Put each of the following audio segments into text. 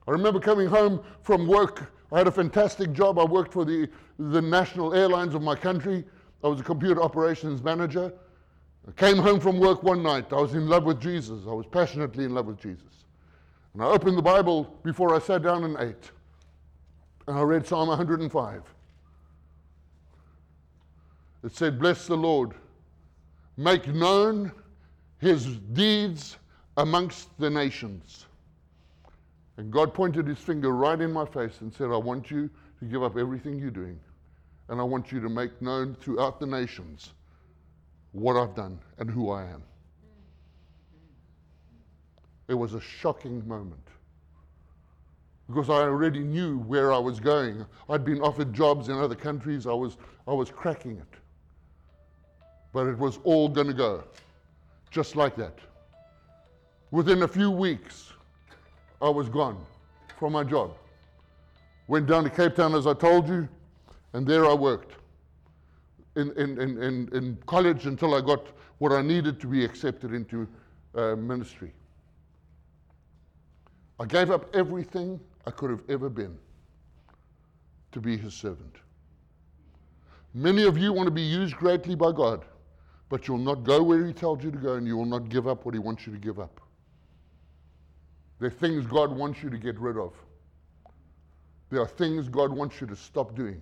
I remember coming home from work. I had a fantastic job. I worked for the national airlines of my country. I was a computer operations manager. I came home from work one night. I was in love with Jesus. I was passionately in love with Jesus. And I opened the Bible before I sat down and ate. And I read Psalm 105. It said, "Bless the Lord. Make known his deeds amongst the nations." And God pointed his finger right in my face and said, "I want you to give up everything you're doing. And I want you to make known throughout the nations what I've done and who I am." It was a shocking moment. Because I already knew where I was going. I'd been offered jobs in other countries. I was cracking it. But it was all going to go. Just like that. Within a few weeks, I was gone from my job. Went down to Cape Town, as I told you, and there I worked in college until I got what I needed to be accepted into ministry. I gave up everything I could have ever been to be his servant. Many of you want to be used greatly by God, but you'll not go where he tells you to go, and you will not give up what he wants you to give up. There are things God wants you to get rid of. There are things God wants you to stop doing.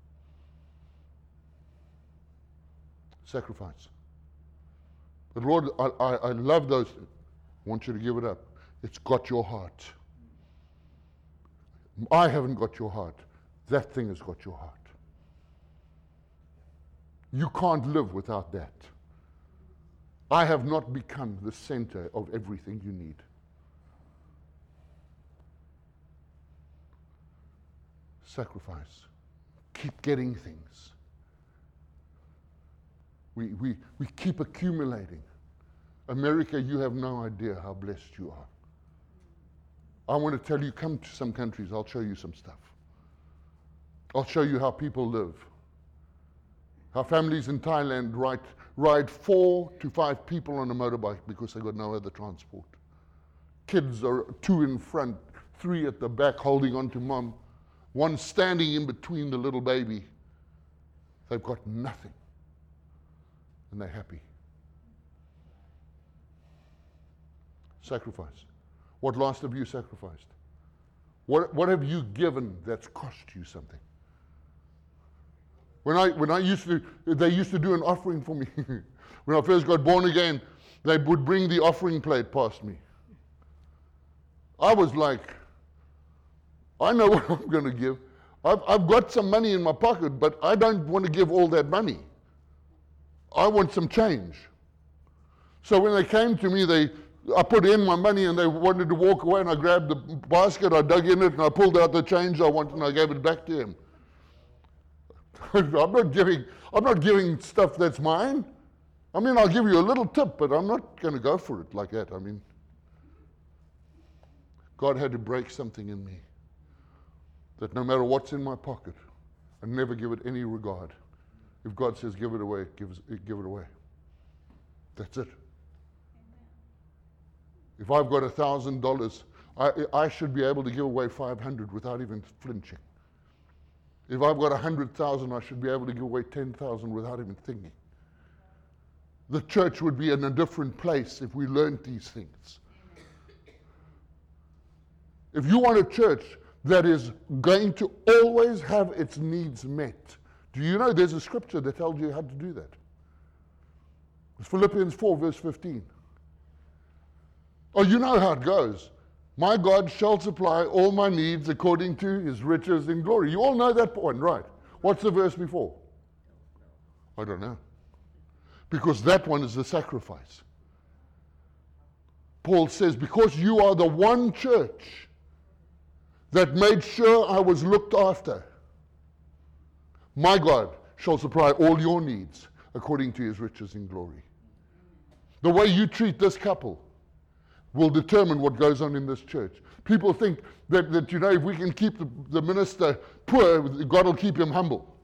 Sacrifice. But Lord, I love those things. I want you to give it up. It's got your heart. I haven't got your heart. That thing has got your heart. You can't live without that. I have not become the center of everything you need. Sacrifice. Keep getting things. We keep accumulating. America, you have no idea how blessed you are. I want to tell you, come to some countries, I'll show you some stuff. I'll show you how people live. How families in Thailand ride 4 to 5 people on a motorbike because they've got no other transport. Kids are 2 in front, 3 at the back holding on to mom, 1 standing in between the little baby. They've got nothing. And they're happy. Sacrifice. What last have you sacrificed? What have you given that's cost you something? When I used to, they used to do an offering for me. When I first got born again, they would bring the offering plate past me. I was like, I know what I'm going to give. I've got some money in my pocket, but I don't want to give all that money. I want some change. So when they came to me, I put in my money and they wanted to walk away, and I grabbed the basket, I dug in it, and I pulled out the change I wanted, and I gave it back to him. I'm not giving stuff that's mine. I mean, I'll give you a little tip, but I'm not going to go for it like that. I mean, God had to break something in me that no matter what's in my pocket, I never give it any regard. If God says give it away, give it away. That's it. If I've got $1,000, I should be able to give away 500 without even flinching. If I've got 100,000, I should be able to give away 10,000 without even thinking. The church would be in a different place if we learned these things. If you want a church that is going to always have its needs met, do you know there's a scripture that tells you how to do that? It's Philippians 4, verse 15. Oh, you know how it goes. My God shall supply all my needs according to his riches in glory. You all know that point, right? What's the verse before? I don't know. Because that one is the sacrifice. Paul says, because you are the one church that made sure I was looked after, my God shall supply all your needs according to his riches in glory. The way you treat this couple will determine what goes on in this church. People think that if we can keep the minister poor, God will keep him humble.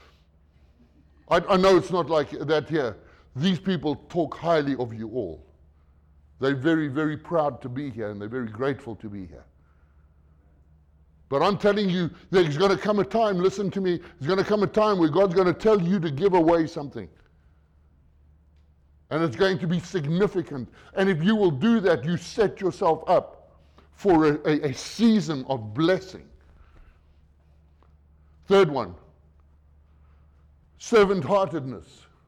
I know it's not like that here. These people talk highly of you all. They're very, very proud to be here, and they're very grateful to be here. But I'm telling you, there's going to come a time, listen to me, there's going to come a time where God's going to tell you to give away something. And it's going to be significant. And if you will do that, you set yourself up for a season of blessing. Third one, servant-heartedness.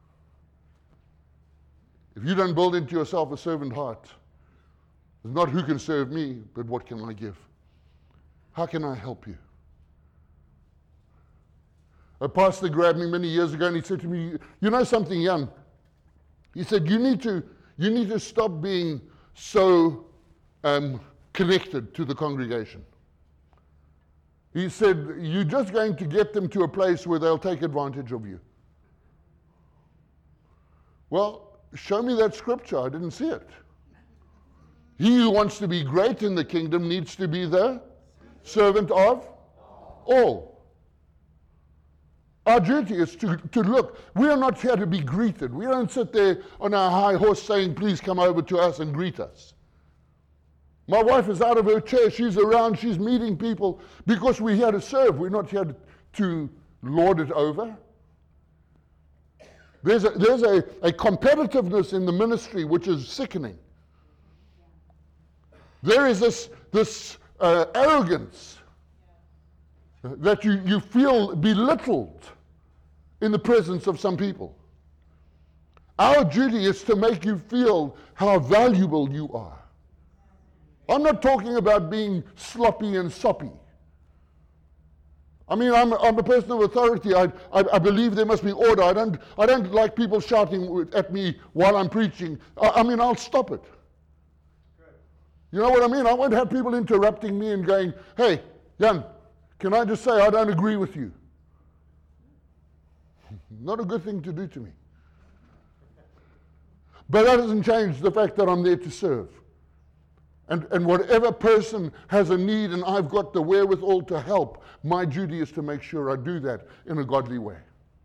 If you don't build into yourself a servant heart, it's not who can serve me, but what can I give? How can I help you? A pastor grabbed me many years ago and he said to me, you know something, Jan? He said, you need to stop being so connected to the congregation. He said, you're just going to get them to a place where they'll take advantage of you. Well, show me that scripture. I didn't see it. He who wants to be great in the kingdom needs to be the servant of all. Our duty is to look. We are not here to be greeted. We don't sit there on our high horse saying, please come over to us and greet us. My wife is out of her chair. She's around. She's meeting people because we're here to serve. We're not here to lord it over. There's a competitiveness in the ministry which is sickening. There is this arrogance that you feel belittled in the presence of some people. Our duty is to make you feel how valuable you are. I'm not talking about being sloppy and soppy. I mean, I'm a person of authority. I believe there must be order. I don't like people shouting at me while I'm preaching. I mean, I'll stop it. You know what I mean? I won't have people interrupting me and going, hey, Jan, can I just say I don't agree with you? Not a good thing to do to me. But that doesn't change the fact that I'm there to serve. And whatever person has a need and I've got the wherewithal to help, my duty is to make sure I do that in a godly way.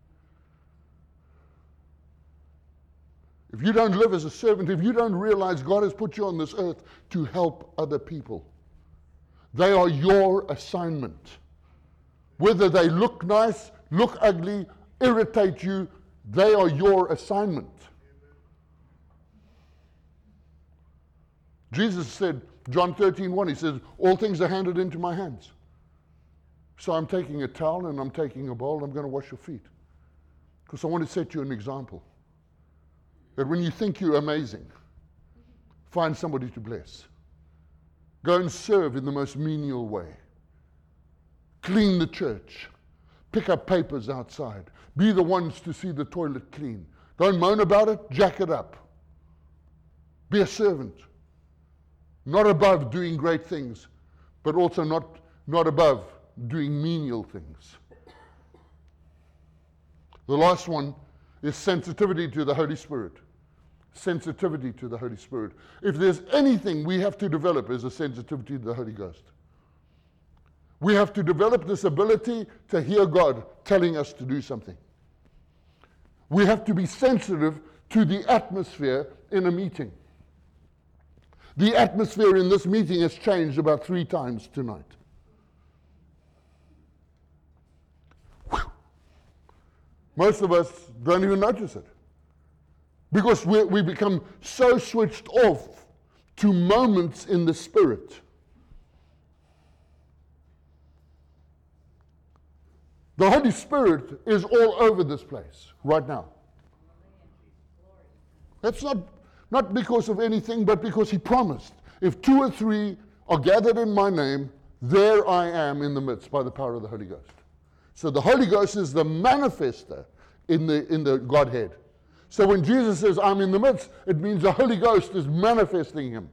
If you don't live as a servant, if you don't realize God has put you on this earth to help other people, they are your assignment. Whether they look nice, look ugly, irritate you, they are your assignment. Jesus said, John 13:1, he says, all things are handed into my hands. So I'm taking a towel and I'm taking a bowl, I'm going to wash your feet. Because I want to set you an example. That when you think you're amazing, find somebody to bless. Go and serve in the most menial way. Clean the church. Pick up papers outside. Be the ones to see the toilet clean. Don't moan about it, jack it up. Be a servant. Not above doing great things, but also not above doing menial things. The last one is sensitivity to the Holy Spirit. Sensitivity to the Holy Spirit. If there's anything we have to develop is a sensitivity to the Holy Ghost. We have to develop this ability to hear God telling us to do something. We have to be sensitive to the atmosphere in a meeting. The atmosphere in this meeting has changed about 3 times tonight. Whew. Most of us don't even notice it. Because we become so switched off to moments in the Spirit. The Holy Spirit is all over this place right now. That's not because of anything, but because He promised. If 2 or 3 are gathered in my name, there I am in the midst by the power of the Holy Ghost. So the Holy Ghost is the manifester in the Godhead. So when Jesus says, I'm in the midst, it means the Holy Ghost is manifesting Him.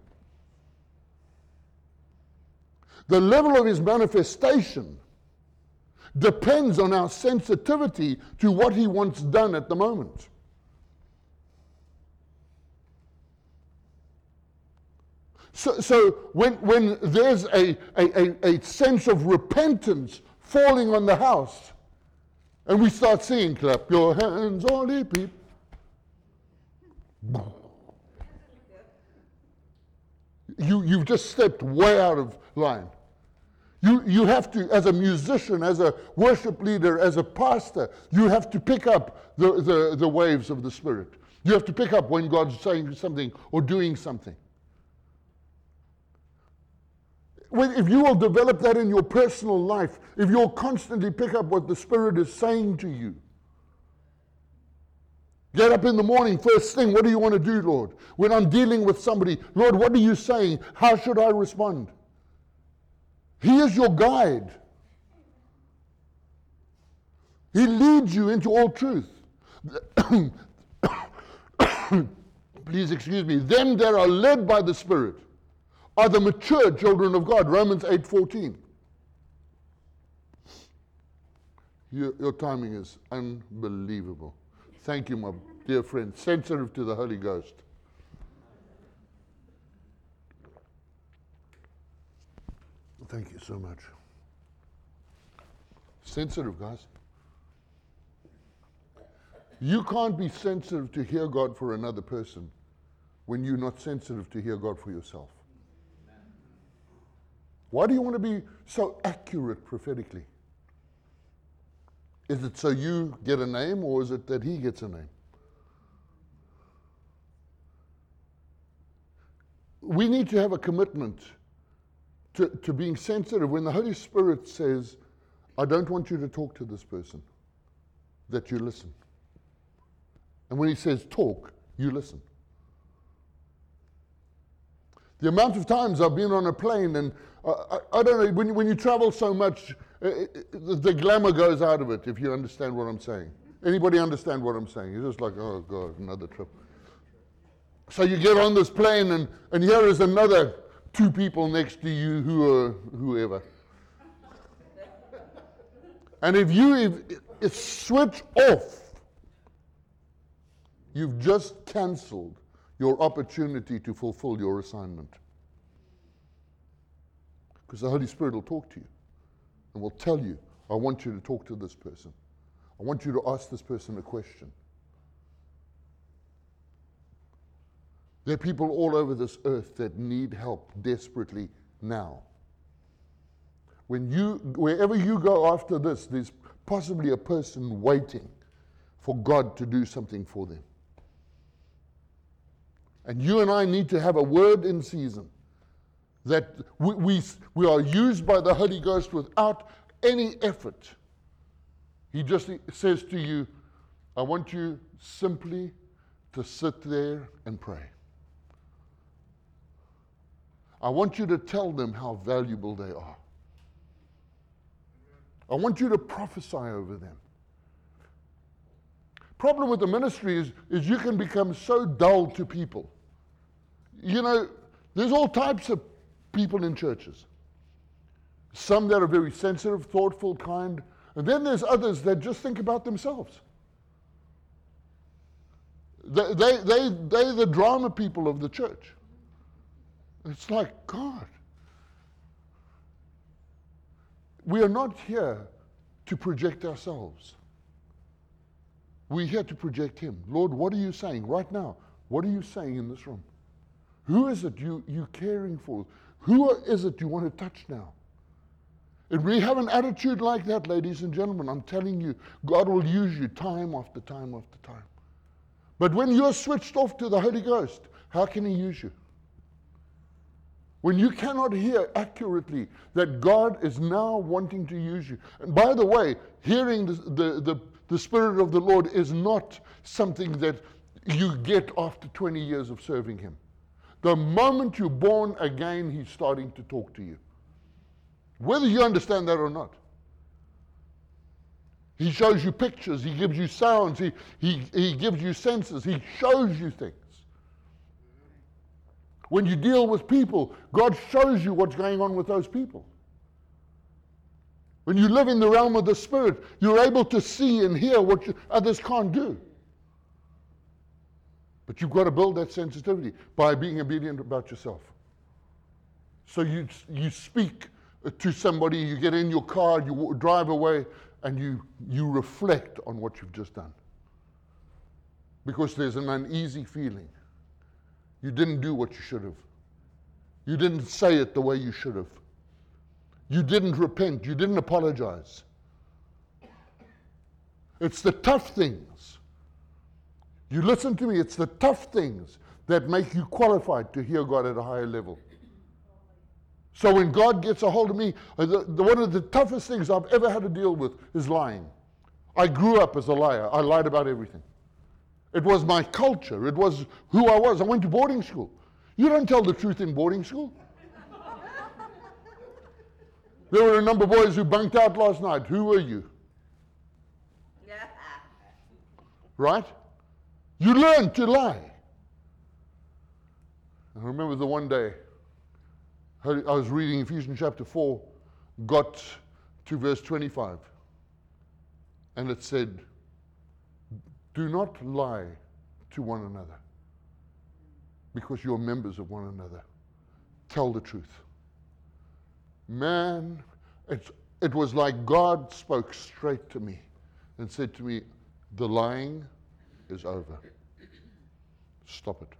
The level of His manifestation depends on our sensitivity to what He wants done at the moment. So when there's a sense of repentance falling on the house, and we start singing, clap your hands, all ye people. You've just stepped way out of line. You have to, as a musician, as a worship leader, as a pastor, you have to pick up the waves of the Spirit. You have to pick up when God's saying something or doing something. If you will develop that in your personal life, if you'll constantly pick up what the Spirit is saying to you. Get up in the morning, first thing, what do you want to do, Lord? When I'm dealing with somebody, Lord, what are you saying? How should I respond? He is your guide. He leads you into all truth. Please excuse me. Them that are led by the Spirit are the mature children of God. Romans 8:14. Your timing is unbelievable. Thank you, my dear friend. Sensitive to the Holy Ghost. Thank you so much. Sensitive, guys. You can't be sensitive to hear God for another person when you're not sensitive to hear God for yourself. Why do you want to be so accurate prophetically? Is it so you get a name, or is it that he gets a name? We need to have a commitment to being sensitive. When the Holy Spirit says, I don't want you to talk to this person, that you listen. And when he says talk, you listen. The amount of times I've been on a plane, and I don't know, when you travel so much, the glamour goes out of it, if you understand what I'm saying. Anybody understand what I'm saying? It's just like, oh God, another trip. So you get on this plane, and here is another 2 people next to you who are whoever. And if you switch off, you've just cancelled your opportunity to fulfill your assignment. Because the Holy Spirit will talk to you and will tell you, I want you to talk to this person. I want you to ask this person a question. There are people all over this earth that need help desperately now. Wherever you go after this, there's possibly a person waiting for God to do something for them. And you and I need to have a word in season that we are used by the Holy Ghost without any effort. He just says to you, I want you simply to sit there and pray. I want you to tell them how valuable they are. I want you to prophesy over them. Problem with the ministry is you can become so dull to people. You know, there's all types of people in churches. Some that are very sensitive, thoughtful, kind, and then there's others that just think about themselves. They're the drama people of the church. It's like, God, we are not here to project ourselves. We're here to project Him. Lord, what are you saying right now? What are you saying in this room? Who is it you're caring for? Who is it you want to touch now? If we have an attitude like that, ladies and gentlemen, I'm telling you, God will use you time after time after time. But when you're switched off to the Holy Ghost, how can He use you? When you cannot hear accurately that God is now wanting to use you. And by the way, hearing the Spirit of the Lord is not something that you get after 20 years of serving Him. The moment you're born again, He's starting to talk to you. Whether you understand that or not. He shows you pictures, He gives you sounds, He gives you senses, He shows you things. When you deal with people, God shows you what's going on with those people. When you live in the realm of the Spirit, you're able to see and hear what others can't do. But you've got to build that sensitivity by being obedient about yourself. So you speak to somebody, you get in your car, you drive away, and you reflect on what you've just done. Because there's an uneasy feeling. You didn't do what you should have. You didn't say it the way you should have. You didn't repent. You didn't apologize. It's the tough things. You listen to me. It's the tough things that make you qualified to hear God at a higher level. So when God gets a hold of me, one of the toughest things I've ever had to deal with is lying. I grew up as a liar. I lied about everything. It was my culture. It was who I was. I went to boarding school. You don't tell the truth in boarding school. There were a number of boys who bunked out last night. Who were you? Right? You learn to lie. I remember the one day, I was reading Ephesians chapter 4, got to verse 25, and it said, do not lie to one another, because you're members of one another. Tell the truth. Man, it was like God spoke straight to me and said to me, the lying is over. Stop it.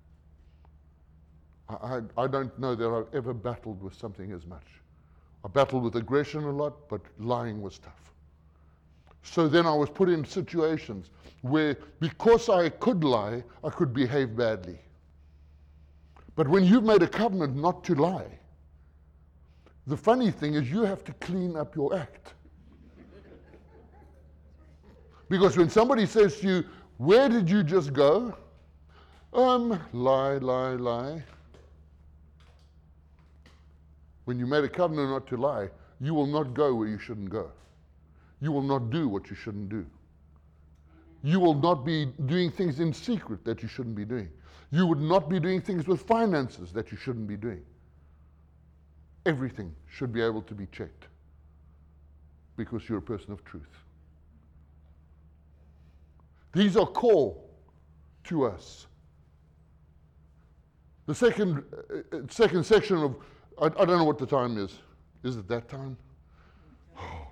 I don't know that I've ever battled with something as much. I battled with aggression a lot, but lying was tough. So then I was put in situations where, because I could lie, I could behave badly. But when you've made a covenant not to lie, the funny thing is you have to clean up your act. Because when somebody says to you, where did you just go? Lie. When you made a covenant not to lie, you will not go where you shouldn't go. You will not do what you shouldn't do. You will not be doing things in secret that you shouldn't be doing. You would not be doing things with finances that you shouldn't be doing. Everything should be able to be checked because you're a person of truth. These are core to us. The second section of, I don't know what the time is. Is it that time? Oh.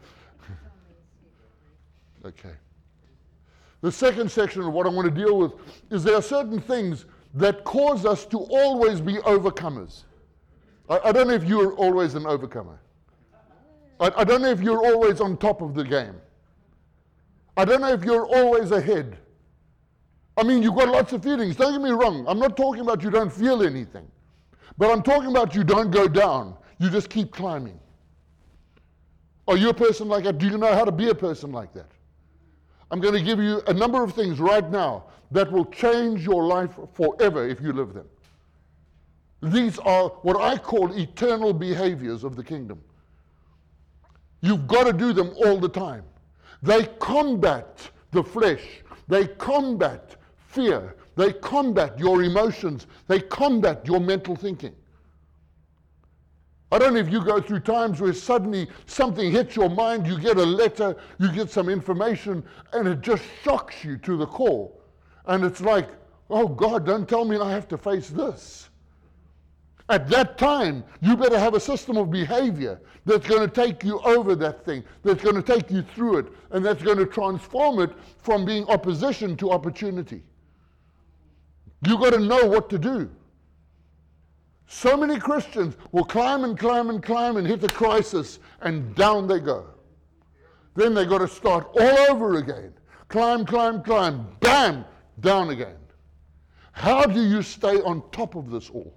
Okay. The second section of what I want to deal with is there are certain things that cause us to always be overcomers. I don't know if you're always an overcomer. I don't know if you're always on top of the game. I don't know if you're always ahead. I mean, you've got lots of feelings. Don't get me wrong. I'm not talking about you don't feel anything. But I'm talking about you don't go down. You just keep climbing. Are you a person like that? Do you know how to be a person like that? I'm going to give you a number of things right now that will change your life forever if you live them. These are what I call eternal behaviors of the kingdom. You've got to do them all the time. They combat the flesh. They combat fear. They combat your emotions. They combat your mental thinking. I don't know if you go through times where suddenly something hits your mind, you get a letter, you get some information, and it just shocks you to the core. And it's like, oh God, don't tell me I have to face this. At that time, you better have a system of behavior that's going to take you over that thing, that's going to take you through it, and that's going to transform it from being opposition to opportunity. You've got to know what to do. So many Christians will climb and climb and climb and hit a crisis, and down they go. Then they've got to start all over again. Climb, bam, down again. How do you stay on top of this all?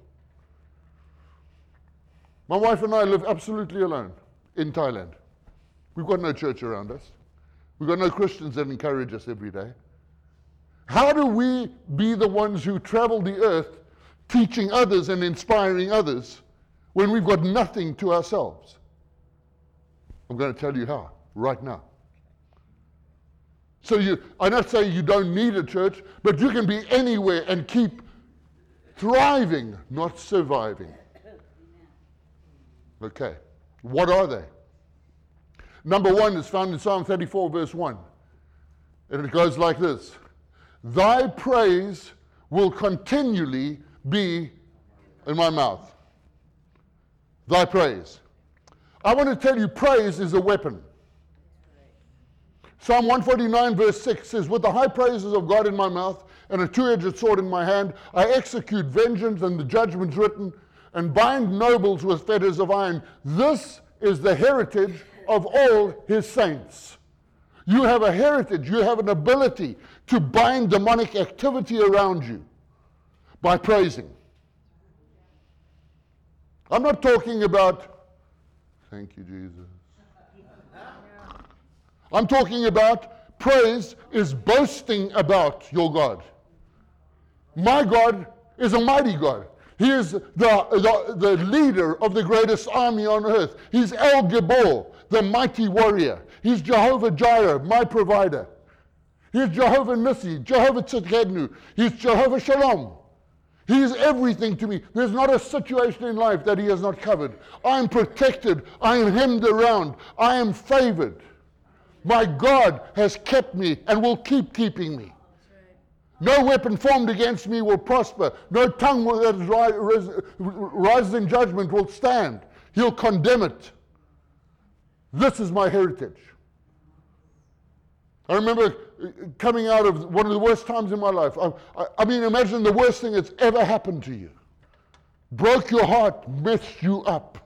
My wife and I live absolutely alone in Thailand. We've got no church around us. We've got no Christians that encourage us every day. How do we be the ones who travel the earth teaching others and inspiring others when we've got nothing to ourselves? I'm going to tell you how, right now. So I'm not saying you don't need a church, but you can be anywhere and keep thriving, not surviving. Okay, what are they? Number one is found in Psalm 34, verse 1. And it goes like this. Thy praise will continually be in my mouth. Thy praise. I want to tell you, praise is a weapon. Psalm 149, verse 6 says, with the high praises of God in my mouth and a two-edged sword in my hand, I execute vengeance and the judgments written. and bind nobles with fetters of iron. This is the heritage of all his saints. You have a heritage, you have an ability to bind demonic activity around you by praising. I'm not talking about, thank you, Jesus. I'm talking about praise is boasting about your God. My God is a mighty God. He is the leader of the greatest army on earth. He's El Gibor, the mighty warrior. He's Jehovah Jireh, my provider. He's Jehovah Nissi, Jehovah Tzidkenu. He's Jehovah Shalom. He is everything to me. There's not a situation in life that he has not covered. I am protected. I am hemmed around. I am favored. My God has kept me and will keep keeping me. No weapon formed against me will prosper. No tongue that rises in judgment will stand. He'll condemn it. This is my heritage. I remember coming out of one of the worst times in my life. I mean, imagine the worst thing that's ever happened to you. Broke your heart, messed you up.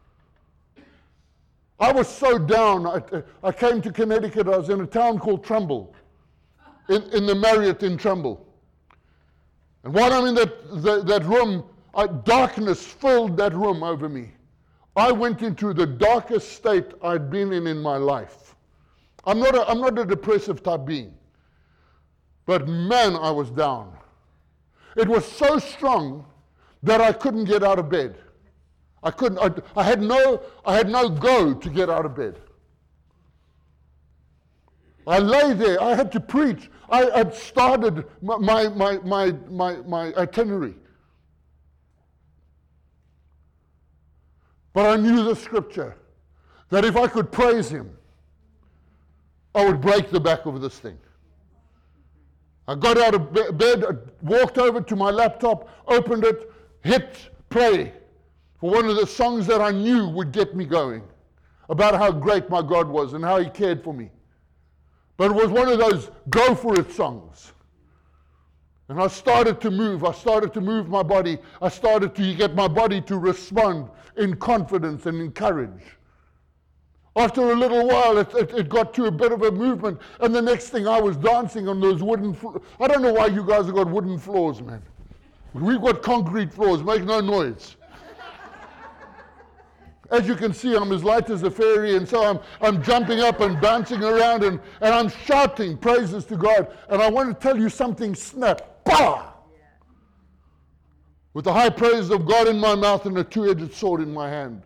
I was so down. I came to Connecticut. I was in a town called Trumbull, in the Marriott in Trumbull. And while I'm in that room, darkness filled that room over me. I went into the darkest state I'd been in my life. I'm not a depressive type being. But man, I was down. It was so strong that I couldn't get out of bed. I couldn't. I had no go to get out of bed. I lay there. I had to preach. I had started my itinerary. But I knew the scripture that if I could praise him, I would break the back of this thing. I got out of bed, walked over to my laptop, opened it, hit play for one of the songs that I knew would get me going, about how great my God was and how he cared for me. But it was one of those go for it songs. And I started to move. I started to move my body. I started to get my body to respond in confidence and in courage. After a little while, it got to a bit of a movement, and the next thing I was dancing on those wooden floors. I don't know why you guys have got wooden floors, man. We've got concrete floors, make no noise. As you can see, I'm as light as a fairy, and so I'm jumping up and bouncing around, and I'm shouting praises to God. And I want to tell you something, snap, bah! With the high praise of God in my mouth and a two-edged sword in my hand.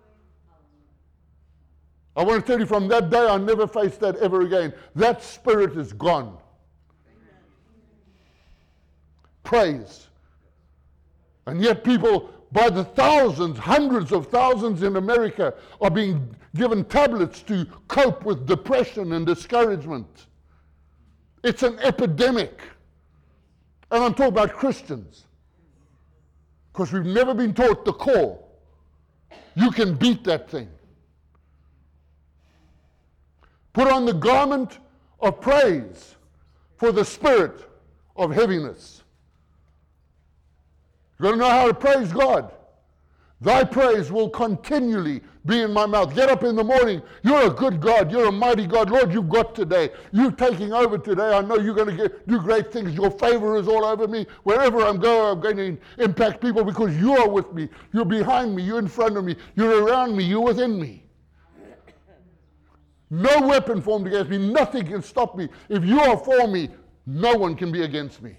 I want to tell you, from that day, I never faced that ever again. That spirit is gone. Praise. And yet people, by the thousands, hundreds of thousands in America, are being given tablets to cope with depression and discouragement. It's an epidemic. And I'm talking about Christians. Because we've never been taught the core. You can beat that thing. Put on the garment of praise for the spirit of heaviness. You've got to know how to praise God. Thy praise will continually be in my mouth. Get up in the morning. You're a good God. You're a mighty God. Lord, you've got today. You're taking over today. I know you're going to do great things. Your favor is all over me. Wherever I'm going to impact people because you are with me. You're behind me. You're in front of me. You're around me. You're within me. No weapon formed against me. Nothing can stop me. If you are for me, no one can be against me.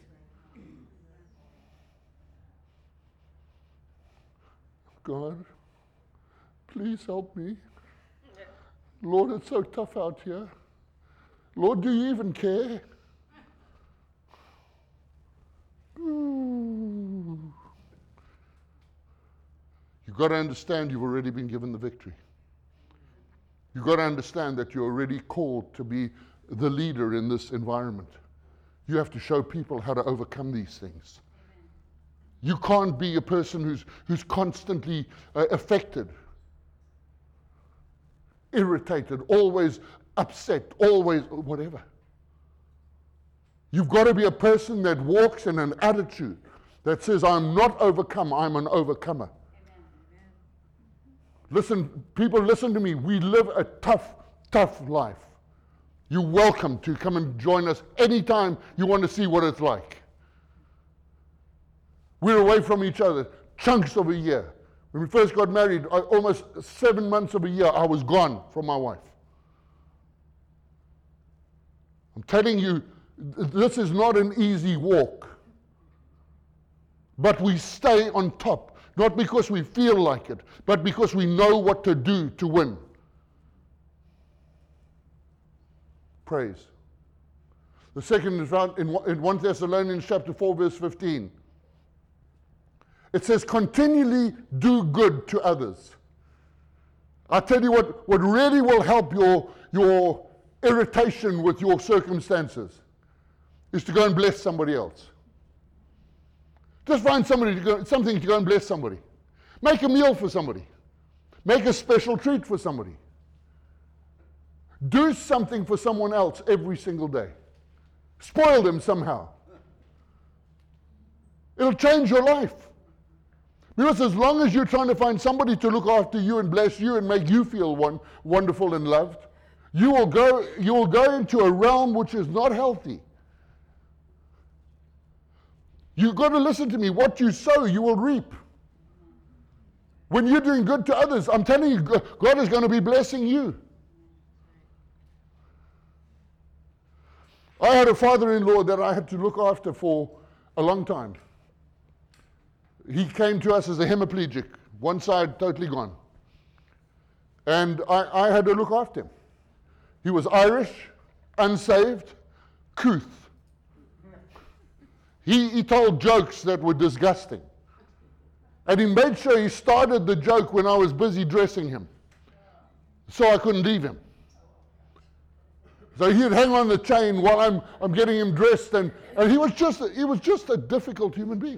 God, please help me. Lord, it's so tough out here. Lord, do you even care? Ooh. You've got to understand you've already been given the victory. You've got to understand that you're already called to be the leader in this environment. You have to show people how to overcome these things. You can't be a person who's constantly affected, irritated, always upset, always whatever. You've got to be a person that walks in an attitude that says, I'm not overcome, I'm an overcomer. Listen, people, listen to me. We live a tough, tough life. You're welcome to come and join us anytime you want to see what it's like. We're away from each other chunks of a year. When we first got married, almost 7 months of a year, I was gone from my wife. I'm telling you, this is not an easy walk. But we stay on top, not because we feel like it, but because we know what to do to win. Praise. The second is found in 1 Thessalonians chapter 4, verse 15. It says, continually do good to others. I tell you what really will help your irritation with your circumstances is to go and bless somebody else. Just find something to go and bless somebody. Make a meal for somebody. Make a special treat for somebody. Do something for someone else every single day. Spoil them somehow. It'll change your life. Because as long as you're trying to find somebody to look after you and bless you and make you feel wonderful and loved, you will go into a realm which is not healthy. You've got to listen to me. What you sow, you will reap. When you're doing good to others, I'm telling you, God is going to be blessing you. I had a father-in-law that I had to look after for a long time. He came to us as a hemiplegic, one side totally gone. And I had to look after him. He was Irish, unsaved, couth. He told jokes that were disgusting. And he made sure he started the joke when I was busy dressing him, so I couldn't leave him. So he'd hang on the chain while I'm getting him dressed, and he was just a difficult human being.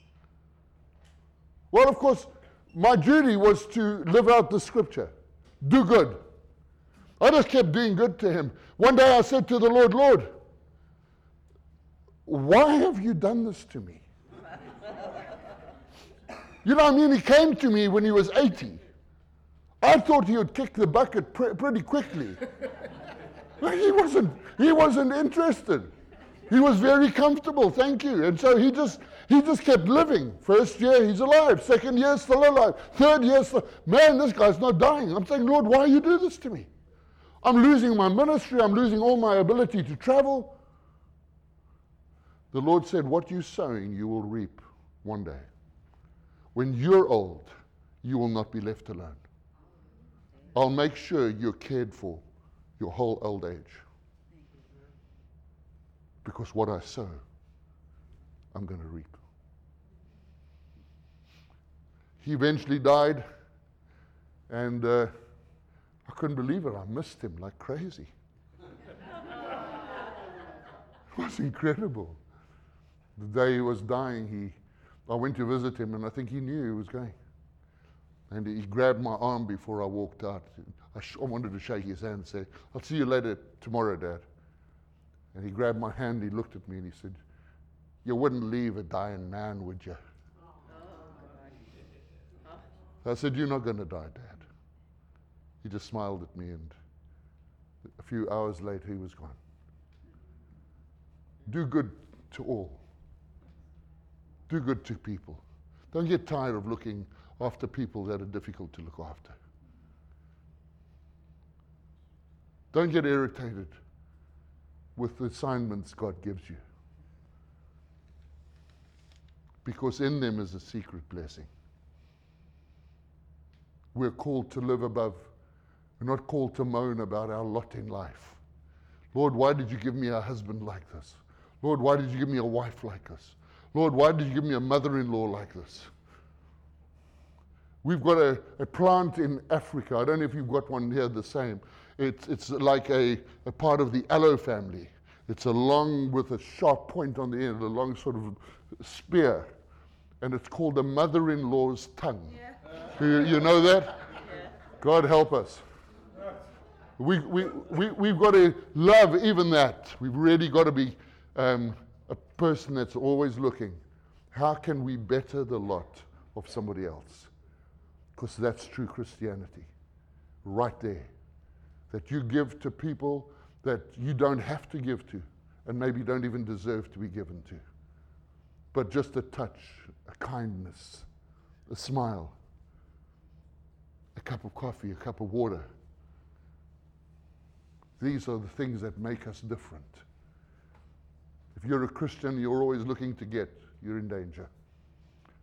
Well, of course, my duty was to live out the scripture, do good. I just kept doing good to him. One day I said to the Lord, Lord, why have you done this to me? You know what I mean? He came to me when he was 80. I thought he would kick the bucket pretty quickly. He wasn't interested. He was very comfortable, thank you. And so he just kept living. First year, he's alive. Second year, still alive. Third year, man, this guy's not dying. I'm saying, Lord, why you do this to me? I'm losing my ministry. I'm losing all my ability to travel. The Lord said, what you're sowing, you will reap one day. When you're old, you will not be left alone. I'll make sure you're cared for your whole old age. Because what I sow, I'm going to reap. He eventually died, and I couldn't believe it. I missed him like crazy. It was incredible. The day he was dying, I went to visit him, and I think he knew he was going. And he grabbed my arm before I walked out. I wanted to shake his hand and say, I'll see you later tomorrow, Dad. And he grabbed my hand, he looked at me, and he said, you wouldn't leave a dying man, would you? I said, you're not going to die, Dad. He just smiled at me, and a few hours later, he was gone. Do good to all. Do good to people. Don't get tired of looking after people that are difficult to look after. Don't get irritated with the assignments God gives you, because in them is a secret blessing. We're called to live above. We're not called to moan about our lot in life. Lord, why did you give me a husband like this? Lord, why did you give me a wife like this? Lord, why did you give me a mother-in-law like this? We've got a plant in Africa. I don't know if you've got one here the same. It's like a part of the aloe family. It's a long, with a sharp point on the end, a long sort of spear. And it's called a mother-in-law's tongue. Yeah. You know that? Yeah. God help us. We've got to love even that. We've really got to be a person that's always looking. How can we better the lot of somebody else? Because that's true Christianity, right there. That you give to people that you don't have to give to, and maybe don't even deserve to be given to. But just a touch, a kindness, a smile, a cup of coffee, a cup of water. These are the things that make us different. If you're a Christian, you're always looking to get, you're in danger.